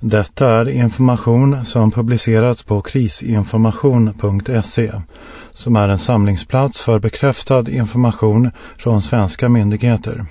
Detta är information som publicerats på krisinformation.se, som är en samlingsplats för bekräftad information från svenska myndigheter.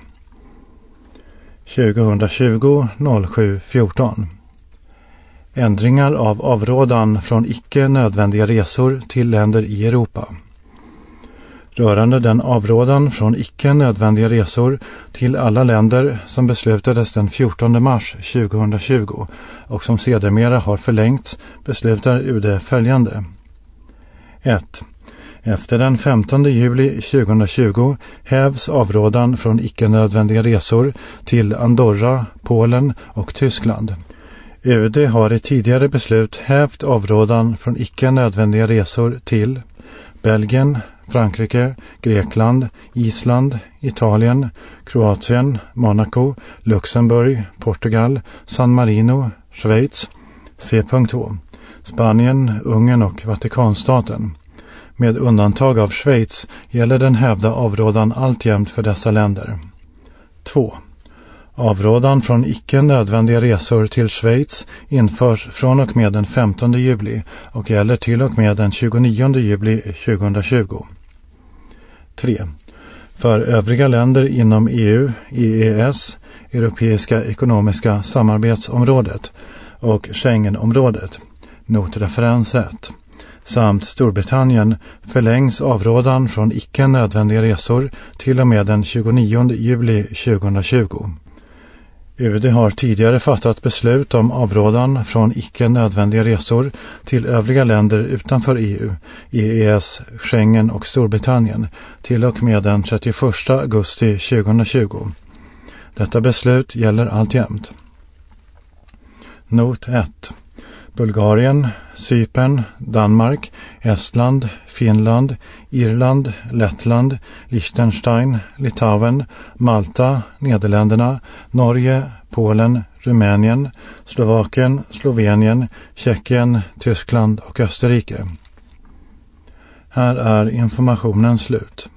2020-07-14. Ändringar av avrådan från icke nödvändiga resor till länder i Europa. Rörande den avrådan från icke nödvändiga resor till alla länder som beslutades den 14 mars 2020 och som sedermera har förlängts beslutar UD följande. 1. Efter den 15 juli 2020 hävs avrådan från icke nödvändiga resor till Andorra, Polen och Tyskland. UD har i tidigare beslut hävt avrådan från icke nödvändiga resor till Belgien, Frankrike, Grekland, Island, Italien, Kroatien, Monaco, Luxemburg, Portugal, San Marino, Schweiz, C.2, Spanien, Ungern och Vatikanstaten. Med undantag av Schweiz gäller den hävda avrådan alltjämt för dessa länder. 2. Avrådan från icke nödvändiga resor till Schweiz införs från och med den 15 juli och gäller till och med den 29 juli 2020. 3. För övriga länder inom EU, EES, Europeiska ekonomiska samarbetsområdet och Schengenområdet, notreferens 1, samt Storbritannien förlängs avrådan från icke nödvändiga resor till och med den 29 juli 2020. UD har tidigare fattat beslut om avrådan från icke nödvändiga resor till övriga länder utanför EU, EES, Schengen och Storbritannien till och med den 31 augusti 2020. Detta beslut gäller alltjämt. Not 1. Bulgarien, Cypern, Danmark, Estland, Finland, Irland, Lettland, Liechtenstein, Litauen, Malta, Nederländerna, Norge, Polen, Rumänien, Slovakien, Slovenien, Tjeckien, Tyskland och Österrike. Här är informationen slut.